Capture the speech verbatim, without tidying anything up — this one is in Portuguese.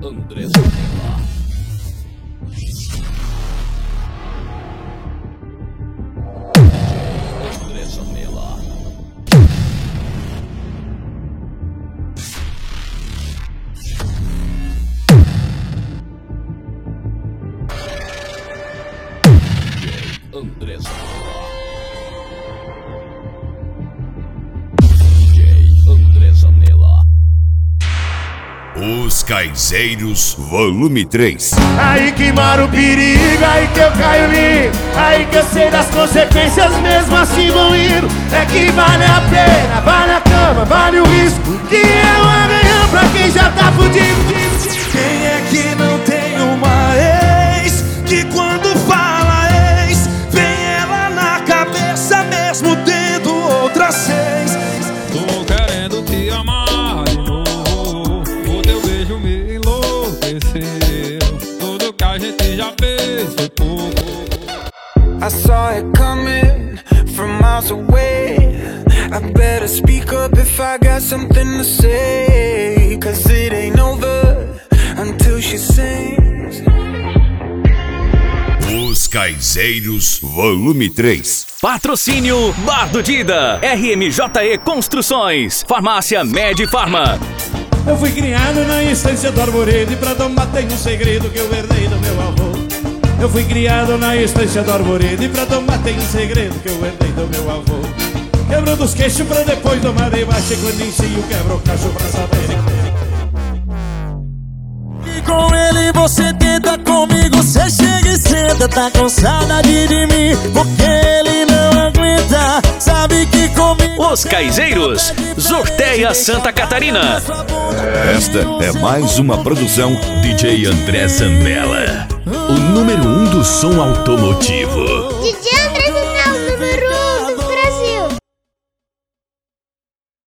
André Zanella. André Zanella. André Zanella. D J André Zanella. Os Caizeiros, volume três. Aí que mora o perigo, aí que eu caio lindo. Aí que eu sei das consequências, mesmo assim vão indo. É que vale a pena, vale a cama, vale o risco, que é um arranhão pra quem já tá fudido. Quem é que não tem uma ex, que quando fala ex, vem ela na cabeça mesmo tendo outras seis. Tô querendo te amar de novo, o teu beijo me enlouqueceu. Tudo que a gente já fez foi pouco. I saw it coming from miles away. I better speak up if I got something to say, cause it ain't over until she sings. Os Caizeiros, volume três. Patrocínio Bar do Dida, R M J E Construções, Farmácia Med Farma. Eu fui criado na estância do Arvoredo e pra tomar tem um segredo que eu herdei do meu avô. Eu fui criado na estância do Arvoredo e pra tomar tem um segredo que eu herdei do meu avô. Quebro dos queixos pra depois tomar debaixo, e quando ensino quebro o cacho pra saber. E com ele você tenta, comigo cê chega e senta. Tá com saudade de mim, porque ele não aguenta. Sabe que comigo Os Caizeiros, Zorteia, Santa Catarina. Esta é mais uma produção D J André Zanella, o número um do som automotivo. D J